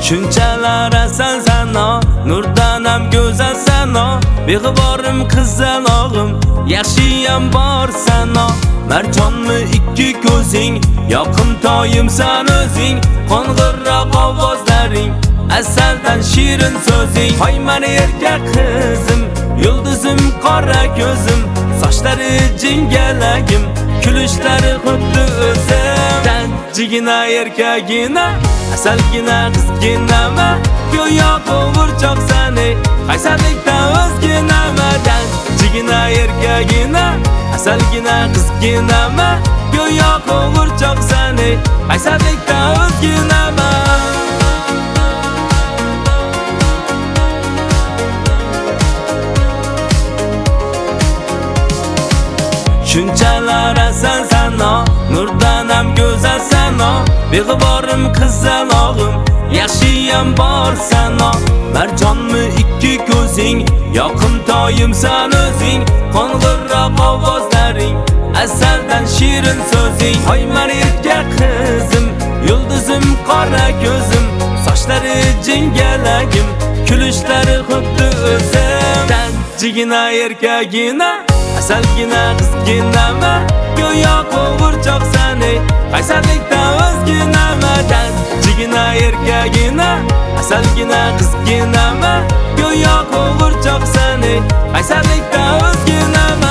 Shunchalar asan sano, nurdan ham go'zal sano, beg'uborim qizalog'im, yaxshiyam bor sano. Marjonmi ikki ko'zing, yoqimtoyimsan o'zing, qo'ng'iroq ovozlaring, asaldan shirin so'zing. Hoy meni erkak qizim, yulduzim qora ko'zim, sochlari jingalagim, kulishlari xuddi o'zim. Tanchigina erkagina, asalgina qizginama, go'yo qo'g'irchoq sani, qaysarlikdan o'zginama. Tanchigina erkagina, asalgina qizginama, go'yo qo'g'irchoq sani, qaysarlikdan o'zginama. Shunchalar asan sano, nurdan ham go'zal sano, beg'uborim qizalog'im, yaxshiyam bor sano. Marjonmi ikki ko'zing, yoqimtoyimsan o'zing, qo'ng'iroq ovozlaring, asaldan shirin so'zing. Hoy meni erkak qizim, yulduzim qora ko'zim, sochlari jingalagim, kulishlari xuddi o'zim. Tanchigina erkagina, asalgina qizginama, go'yo qo'g'irchoq sani, qaysarlikdan o'zginama. Tanchigina erkagina, asalgina qizginama, go'yo qo'g'irchoq sani, qaysarlikdan o'zginama.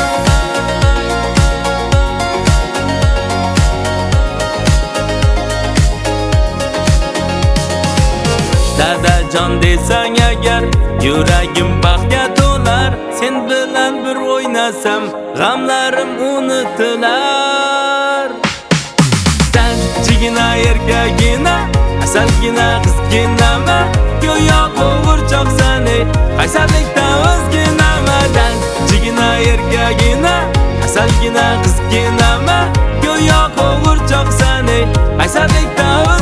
Dadajon desang agar, yuragim baxtga to'lar, sen bilan bir o'ynasam, g'amlarim unutilar. Tanchigina erkagina, asalgina qizginama, go'yo qo'g'irchoq sani, qaysarlikdan o'zginama. Tanchigina erkagina, asalgina qizginama, go'yo qo'g'irchoq sani, qaysarlikdan